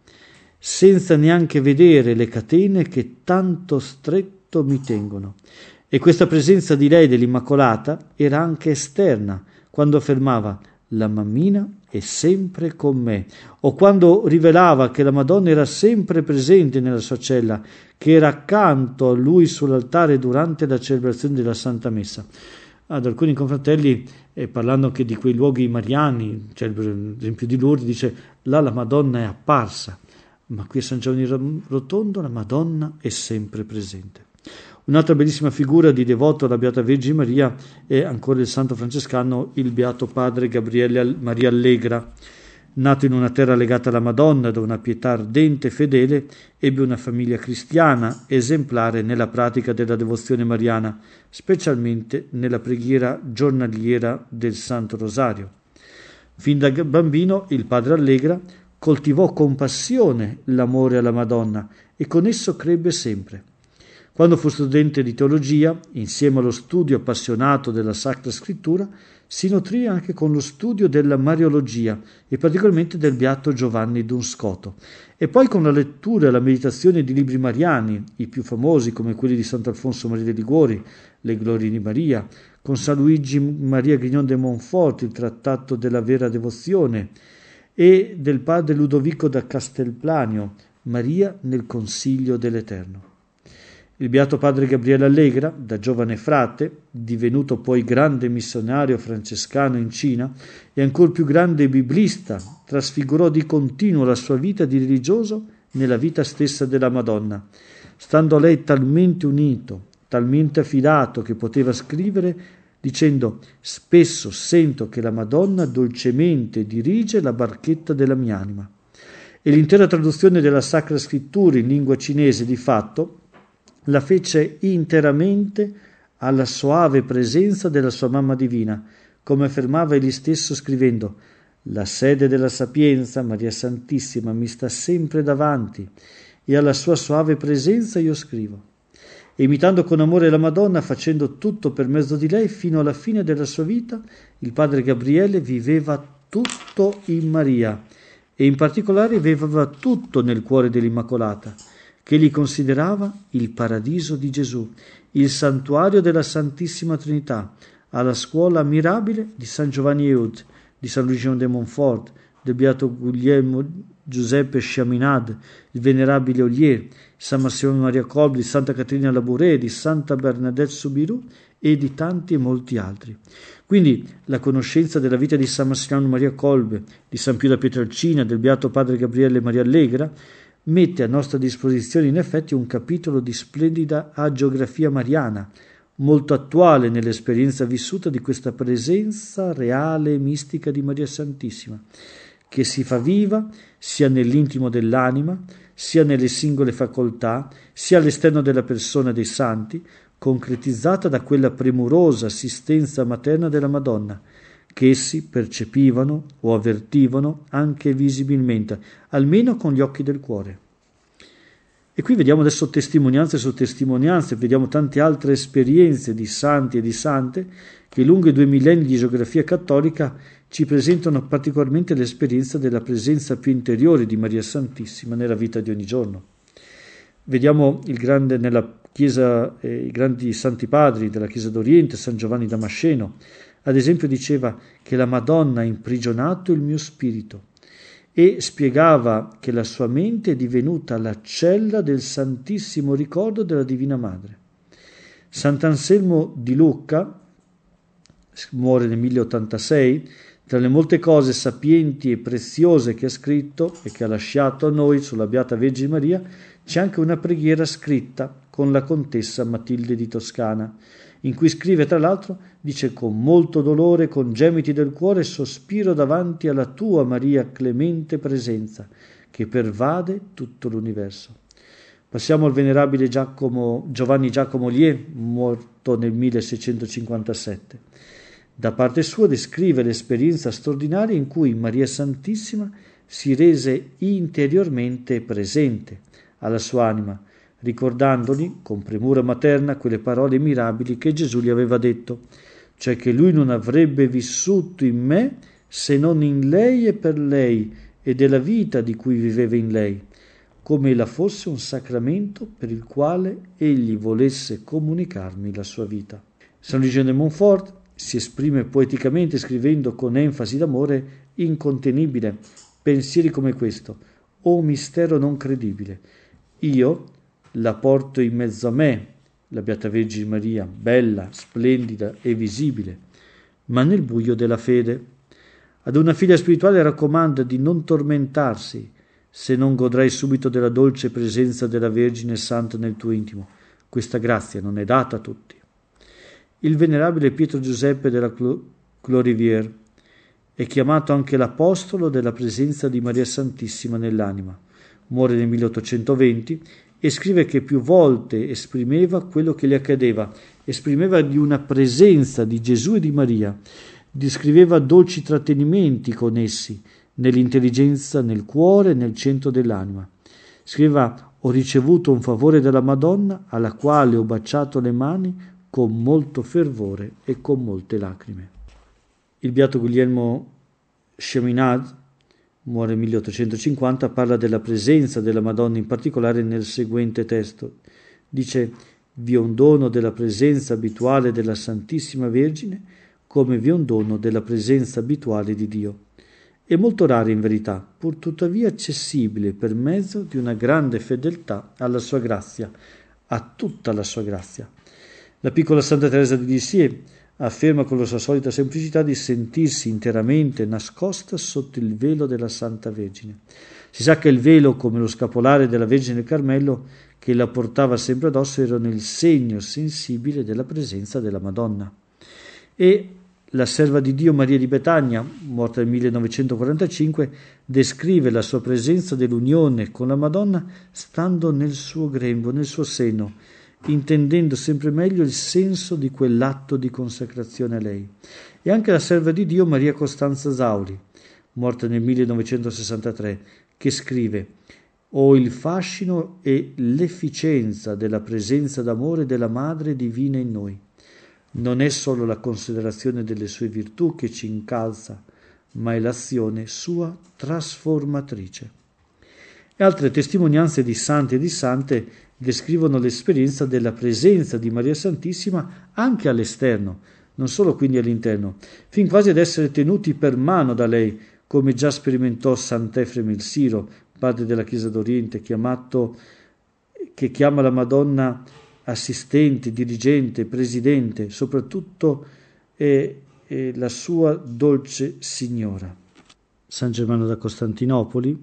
senza neanche vedere le catene che tanto stretto mi tengono». E questa presenza di lei, dell'Immacolata, era anche esterna, quando affermava «la mammina è sempre con me», o quando rivelava che la Madonna era sempre presente nella sua cella, che era accanto a lui sull'altare durante la celebrazione della Santa Messa. Ad alcuni confratelli, eh, parlando anche di quei luoghi mariani, cioè per esempio di Lourdes, dice «là la Madonna è apparsa», ma qui a San Giovanni Rotondo la Madonna è sempre presente. Un'altra bellissima figura di devoto alla Beata Vergine Maria è ancora il santo francescano, il Beato Padre Gabriele Maria Allegra. Nato in una terra legata alla Madonna, da una pietà ardente e fedele, ebbe una famiglia cristiana esemplare nella pratica della devozione mariana, specialmente nella preghiera giornaliera del Santo Rosario. Fin da bambino il padre Allegra coltivò con passione l'amore alla Madonna e con esso crebbe sempre. Quando fu studente di teologia, insieme allo studio appassionato della Sacra Scrittura, si nutrì anche con lo studio della Mariologia e particolarmente del Beato Giovanni Dunscoto, e poi con la lettura e la meditazione di libri mariani, i più famosi come quelli di Sant'Alfonso Maria de Liguori, Le Glorie di Maria, con San Luigi Maria Grignon de Montfort, il Trattato della Vera Devozione, e del padre Ludovico da Castelplanio, Maria nel Consiglio dell'Eterno. Il Beato Padre Gabriele Allegra, da giovane frate, divenuto poi grande missionario francescano in Cina e ancor più grande biblista, trasfigurò di continuo la sua vita di religioso nella vita stessa della Madonna, stando a lei talmente unito, talmente affidato che poteva scrivere dicendo: «Spesso sento che la Madonna dolcemente dirige la barchetta della mia anima». E l'intera traduzione della Sacra Scrittura in lingua cinese di fatto la fece interamente alla soave presenza della sua mamma divina, come affermava egli stesso scrivendo: «La sede della sapienza, Maria Santissima, mi sta sempre davanti e alla sua soave presenza io scrivo». E imitando con amore la Madonna, facendo tutto per mezzo di lei, fino alla fine della sua vita, il padre Gabriele viveva tutto in Maria e in particolare viveva tutto nel cuore dell'Immacolata, che egli considerava il paradiso di Gesù, il santuario della Santissima Trinità, alla scuola mirabile di San Giovanni Eudes, di San Luigi de Montfort, del Beato Guglielmo Giuseppe Chaminade, il Venerabile Ollier, San Massimiliano Maria Kolbe, di Santa Caterina Labouré, di Santa Bernadette Soubirous e di tanti e molti altri. Quindi la conoscenza della vita di San Massimiliano Maria Kolbe, di San Pio da Pietrelcina, del Beato Padre Gabriele Maria Allegra, mette a nostra disposizione in effetti un capitolo di splendida agiografia mariana, molto attuale nell'esperienza vissuta di questa presenza reale e mistica di Maria Santissima, che si fa viva sia nell'intimo dell'anima, sia nelle singole facoltà, sia all'esterno della persona dei santi, concretizzata da quella premurosa assistenza materna della Madonna, che essi percepivano o avvertivano anche visibilmente, almeno con gli occhi del cuore. E qui vediamo adesso testimonianze su testimonianze, vediamo tante altre esperienze di santi e di sante che lungo i due millenni di geografia cattolica ci presentano particolarmente l'esperienza della presenza più interiore di Maria Santissima nella vita di ogni giorno. Vediamo il grande, nella Chiesa, eh, i grandi santi padri della Chiesa d'Oriente, San Giovanni Damasceno, ad esempio diceva che la Madonna ha imprigionato il mio spirito e spiegava che la sua mente è divenuta la cella del santissimo ricordo della Divina Madre. Sant'Anselmo di Lucca muore nel mille ottantasei, tra le molte cose sapienti e preziose che ha scritto e che ha lasciato a noi sulla Beata Vergine Maria, c'è anche una preghiera scritta con la contessa Matilde di Toscana, in cui scrive tra l'altro, dice: con molto dolore, con gemiti del cuore, sospiro davanti alla tua Maria clemente presenza, che pervade tutto l'universo. Passiamo al venerabile Giacomo, Giovanni Giacomo Lier, morto nel milleseicentocinquantasette. Da parte sua descrive l'esperienza straordinaria in cui Maria Santissima si rese interiormente presente alla sua anima, ricordandogli con premura materna quelle parole mirabili che Gesù gli aveva detto, cioè che lui non avrebbe vissuto in me se non in lei e per lei e della vita di cui viveva in lei, come ella fosse un sacramento per il quale egli volesse comunicarmi la sua vita. San Luigi de Montfort si esprime poeticamente scrivendo con enfasi d'amore incontenibile pensieri come questo: o mistero non credibile, io la porto in mezzo a me, la Beata Vergine Maria, bella, splendida e visibile, ma nel buio della fede. Ad una figlia spirituale raccomanda di non tormentarsi se non godrai subito della dolce presenza della Vergine Santa nel tuo intimo. Questa grazia non è data a tutti. Il venerabile Pietro Giuseppe della Clorivière è chiamato anche l'apostolo della presenza di Maria Santissima nell'anima. Muore nel milleottocentoventi e scrive che più volte esprimeva quello che gli accadeva, esprimeva di una presenza di Gesù e di Maria, descriveva dolci trattenimenti con essi, nell'intelligenza, nel cuore, nel centro dell'anima. Scriveva: ho ricevuto un favore dalla Madonna, alla quale ho baciato le mani con molto fervore e con molte lacrime. Il beato Guglielmo Cheminade, muore nel milleottocentocinquanta, parla della presenza della Madonna in particolare nel seguente testo. Dice: vi è un dono della presenza abituale della Santissima Vergine, come vi è un dono della presenza abituale di Dio. È molto raro in verità, pur tuttavia accessibile per mezzo di una grande fedeltà alla sua grazia, a tutta la sua grazia. La piccola Santa Teresa di Lisieux afferma con la sua solita semplicità di sentirsi interamente nascosta sotto il velo della Santa Vergine. Si sa che il velo, come lo scapolare della Vergine del Carmelo, che la portava sempre addosso, erano il segno sensibile della presenza della Madonna. E la serva di Dio Maria di Betania, morta nel millenovecentoquarantacinque, descrive la sua presenza dell'unione con la Madonna stando nel suo grembo, nel suo seno, intendendo sempre meglio il senso di quell'atto di consacrazione a lei. E anche la serva di Dio Maria Costanza Zauri, morta nel millenovecentosessantatré, che scrive: ho il fascino e l'efficienza della presenza d'amore della Madre Divina in noi. Non è solo la considerazione delle sue virtù che ci incalza, ma è l'azione sua trasformatrice. E altre testimonianze di santi e di sante descrivono l'esperienza della presenza di Maria Santissima anche all'esterno, non solo quindi all'interno, fin quasi ad essere tenuti per mano da lei, come già sperimentò Sant'Efrem il Siro, padre della Chiesa d'Oriente, chiamato, che chiama la Madonna assistente, dirigente, presidente, soprattutto è, è la sua dolce signora. San Germano da Costantinopoli,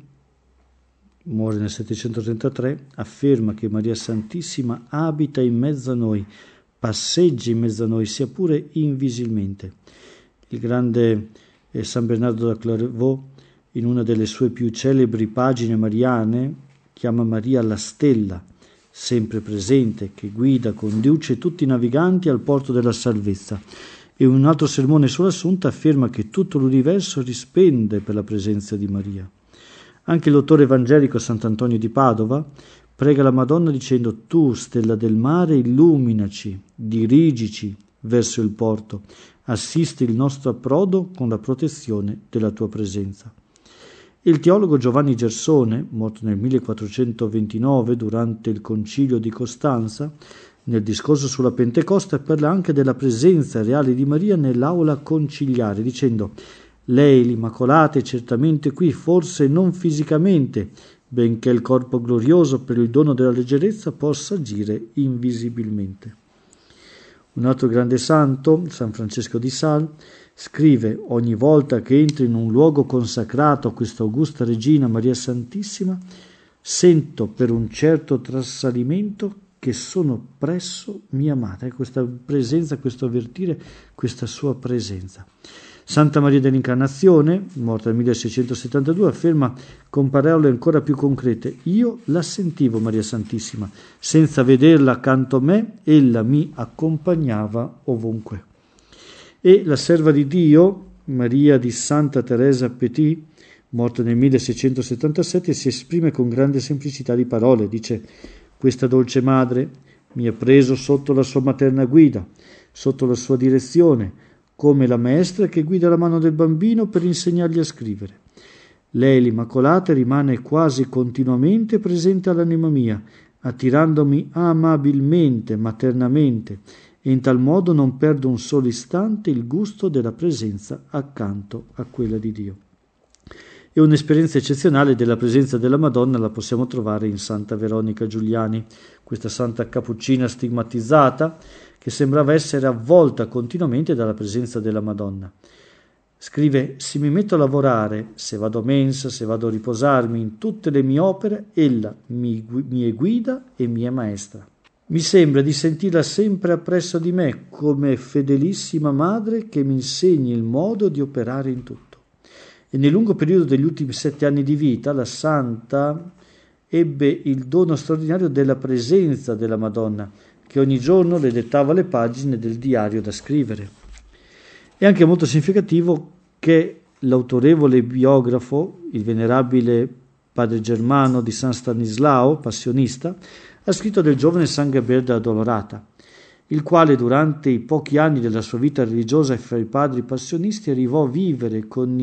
muore nel settecentotrentatré, afferma che Maria Santissima abita in mezzo a noi, passeggia in mezzo a noi, sia pure invisibilmente. Il grande eh, San Bernardo da Clairvaux, in una delle sue più celebri pagine mariane, chiama Maria la stella, sempre presente, che guida, conduce tutti i naviganti al porto della salvezza. E un altro sermone sull'Assunta afferma che tutto l'universo risplende per la presenza di Maria. Anche l'autore evangelico Sant'Antonio di Padova prega la Madonna dicendo: tu, stella del mare, illuminaci, dirigici verso il porto, assisti il nostro approdo con la protezione della tua presenza. Il teologo Giovanni Gersone, morto nel millequattrocentoventinove durante il concilio di Costanza, nel discorso sulla Pentecoste parla anche della presenza reale di Maria nell'aula conciliare, dicendo: lei, l'Immacolata, è certamente qui, forse non fisicamente, benché il corpo glorioso per il dono della leggerezza possa agire invisibilmente. Un altro grande santo, San Francesco di Sales, scrive: ogni volta che entro in un luogo consacrato a questa augusta regina Maria Santissima, sento per un certo trasalimento che sono presso mia madre. Questa presenza, questo avvertire, questa sua presenza. Santa Maria dell'Incarnazione, morta nel milleseicentosettantadue, afferma con parole ancora più concrete: io la sentivo Maria Santissima, senza vederla accanto a me, ella mi accompagnava ovunque. E la serva di Dio, Maria di Santa Teresa Petit, morta nel milleseicentosettantasette, si esprime con grande semplicità di parole, dice: questa dolce madre mi ha preso sotto la sua materna guida, sotto la sua direzione, come la maestra che guida la mano del bambino per insegnargli a scrivere. Lei, l'Immacolata, rimane quasi continuamente presente all'anima mia, attirandomi amabilmente, maternamente, e in tal modo non perdo un solo istante il gusto della presenza accanto a quella di Dio. E un'esperienza eccezionale della presenza della Madonna la possiamo trovare in Santa Veronica Giuliani, questa santa cappuccina stigmatizzata che sembrava essere avvolta continuamente dalla presenza della Madonna. Scrive: se mi metto a lavorare, se vado a mensa, se vado a riposarmi, in tutte le mie opere, ella mi, mi è guida e mi è maestra. Mi sembra di sentirla sempre appresso di me, come fedelissima madre che mi insegni il modo di operare in tutto. E nel lungo periodo degli ultimi sette anni di vita, la Santa ebbe il dono straordinario della presenza della Madonna, che ogni giorno le dettava le pagine del diario da scrivere. È anche molto significativo che l'autorevole biografo, il venerabile padre Germano di San Stanislao, passionista, ha scritto del giovane San Gabriele della Dolorata, il quale durante i pochi anni della sua vita religiosa fra i padri passionisti arrivò a vivere con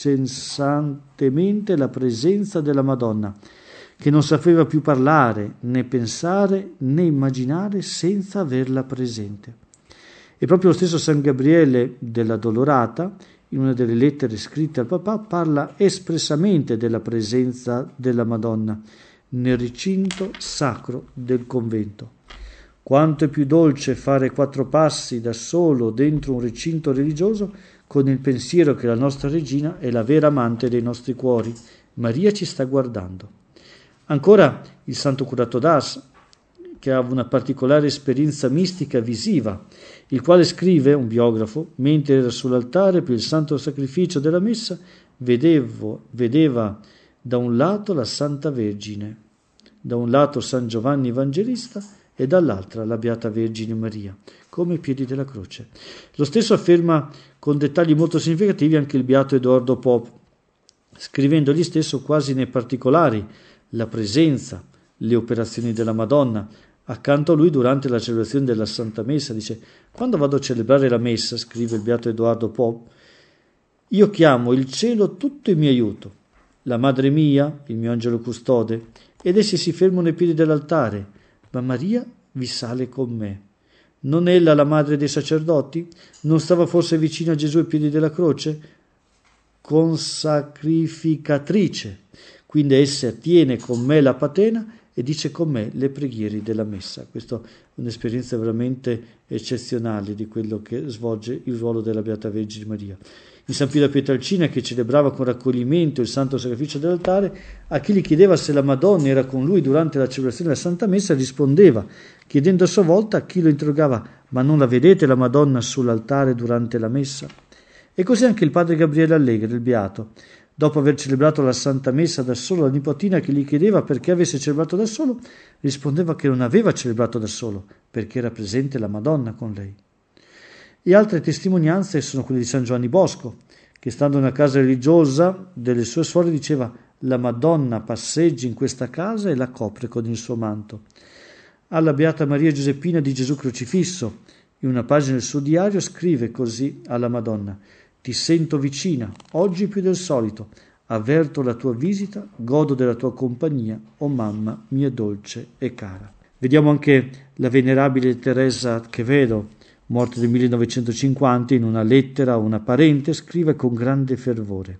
incessantemente la presenza della Madonna, che non sapeva più parlare, né pensare, né immaginare senza averla presente. E proprio lo stesso San Gabriele della Dolorata, in una delle lettere scritte al papà, parla espressamente della presenza della Madonna nel recinto sacro del convento. Quanto è più dolce fare quattro passi da solo dentro un recinto religioso con il pensiero che la nostra regina è la vera amante dei nostri cuori. Maria ci sta guardando. Ancora il santo curato d'Ars, che aveva una particolare esperienza mistica visiva, il quale scrive, un biografo: mentre era sull'altare per il santo sacrificio della messa, vedevo, vedeva da un lato la Santa Vergine, da un lato San Giovanni Evangelista e dall'altra la Beata Vergine Maria, come ai piedi della croce. Lo stesso afferma con dettagli molto significativi anche il beato Edoardo Pope, scrivendo egli stesso quasi nei particolari la presenza, le operazioni della Madonna accanto a lui durante la celebrazione della Santa Messa. Dice: quando vado a celebrare la Messa, scrive il beato Edoardo Pope, io chiamo il cielo tutto in mio aiuto, la Madre mia, il mio angelo custode, ed essi si fermano ai piedi dell'altare, ma Maria vi sale con me. Non è ella la madre dei sacerdoti? Non stava forse vicino a Gesù ai piedi della croce? Consacrificatrice. Quindi essa attiene con me la patena e dice con me le preghiere della messa. Questa è un'esperienza veramente eccezionale di quello che svolge il ruolo della Beata Vergine Maria. In San Pio da Pietrelcina, che celebrava con raccoglimento il santo sacrificio dell'altare, a chi gli chiedeva se la Madonna era con lui durante la celebrazione della Santa Messa, rispondeva, chiedendo a sua volta a chi lo interrogava: ma non la vedete la Madonna sull'altare durante la Messa? E così anche il padre Gabriele Allegri, il beato, dopo aver celebrato la Santa Messa da solo, la nipotina che gli chiedeva perché avesse celebrato da solo, rispondeva che non aveva celebrato da solo, perché era presente la Madonna con lei. E altre testimonianze sono quelle di San Giovanni Bosco, che stando in una casa religiosa delle sue suore diceva: la Madonna passeggia in questa casa e la copre con il suo manto. Alla Beata Maria Giuseppina di Gesù Crocifisso, in una pagina del suo diario, scrive così alla Madonna: ti sento vicina, oggi più del solito, avverto la tua visita, godo della tua compagnia, o mamma mia dolce e cara. Vediamo anche la venerabile Teresa Quevedo, morta nel millenovecentocinquanta, in una lettera a una parente scrive con grande fervore: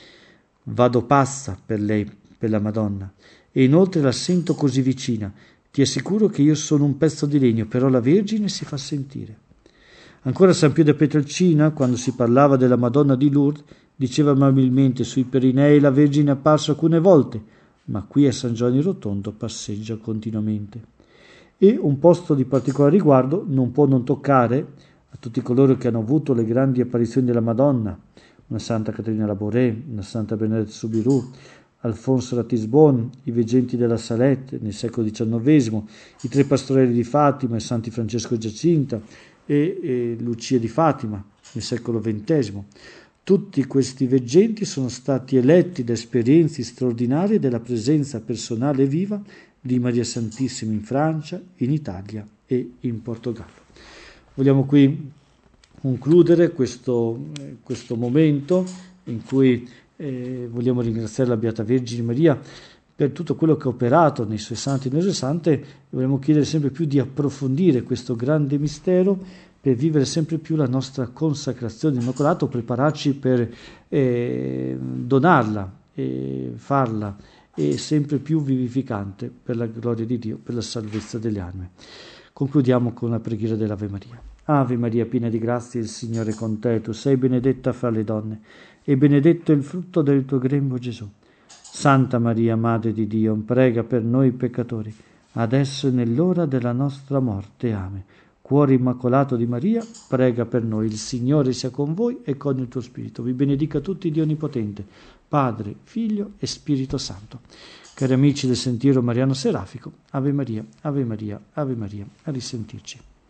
vado pazza per lei, per la Madonna, e inoltre la sento così vicina. Ti assicuro che io sono un pezzo di legno, però la Vergine si fa sentire. Ancora San Pio da Pietrelcina, quando si parlava della Madonna di Lourdes, diceva amabilmente: sui Perinei la Vergine è apparsa alcune volte, ma qui a San Giovanni Rotondo passeggia continuamente. E un posto di particolare riguardo non può non toccare a tutti coloro che hanno avuto le grandi apparizioni della Madonna, una Santa Caterina Labouré, una Santa Bernadette Soubirous, Alfonso Ratisbon, i veggenti della Salette nel secolo diciannovesimo, i tre pastorelli di Fatima, i Santi Francesco e Giacinta e, e Lucia di Fatima nel secolo ventesimo. Tutti questi veggenti sono stati eletti da esperienze straordinarie della presenza personale e viva di Maria Santissima in Francia, in Italia e in Portogallo. Vogliamo qui concludere questo, questo momento in cui eh, vogliamo ringraziare la Beata Vergine Maria per tutto quello che ha operato nei suoi santi e nelle sue sante, e vogliamo chiedere sempre più di approfondire questo grande mistero per vivere sempre più la nostra consacrazione immacolato, prepararci per eh, donarla e farla e sempre più vivificante per la gloria di Dio, per la salvezza delle anime. Concludiamo con la preghiera dell'Ave Maria. Ave Maria, piena di grazia, il Signore è con te, tu sei benedetta fra le donne, e benedetto è il frutto del tuo grembo Gesù. Santa Maria, Madre di Dio, prega per noi peccatori, adesso e nell'ora della nostra morte. Amen. Cuore immacolato di Maria, prega per noi. Il Signore sia con voi e con il tuo spirito. Vi benedica tutti Dio Onnipotente, Padre, Figlio e Spirito Santo. Cari amici del Sentiero Mariano Serafico, Ave Maria, Ave Maria, Ave Maria, a risentirci.